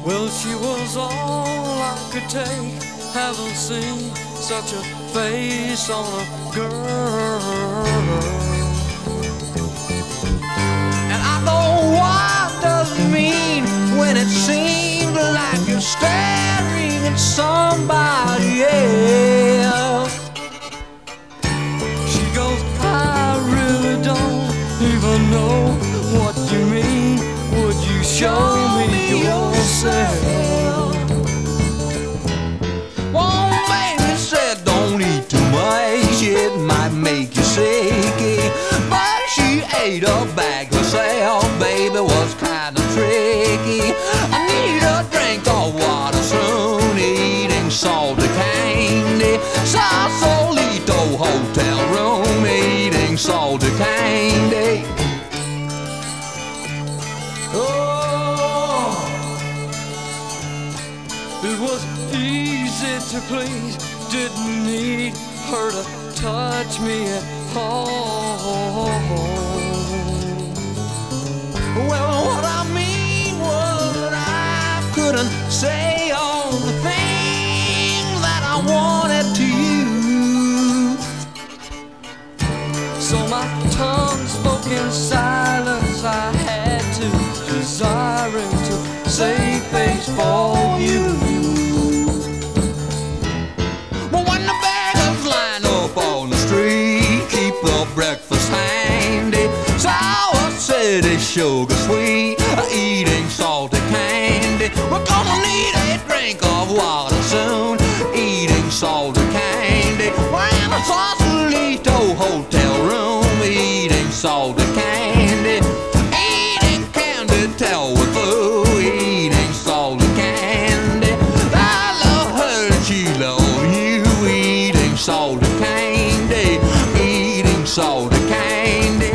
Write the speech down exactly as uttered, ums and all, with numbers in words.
Well, she was all I could take. Haven't seen such a face on a girl. And I know what does it mean when it seems like you're staring at somebody else. She goes, I really don't even know what you mean. Would you show me yourself? One baby said, don't eat too much, it might make you sick. But she ate a bag herself, baby was kinda tricky. I need a drink of water soon, eating salty candy. Sausalito hotel room, eating salty candy. Oh, it was easy to please, didn't need her to touch me at all. Well, what I mean was that I couldn't say all the things that I wanted to you. So my tongue spoke in silence, I had to, desiring to save face for you. But when the beggars line up on the street, keep the breakfast handy. Sour city sugar sweet, eating salty candy. We're gonna need a drink of water soon, eating salty candy. We're in a Sausalito hotel room, eating salty candy. Eating candy, tell with food, eating salty candy. I love her and she loves you, eating salty candy, eating salty candy.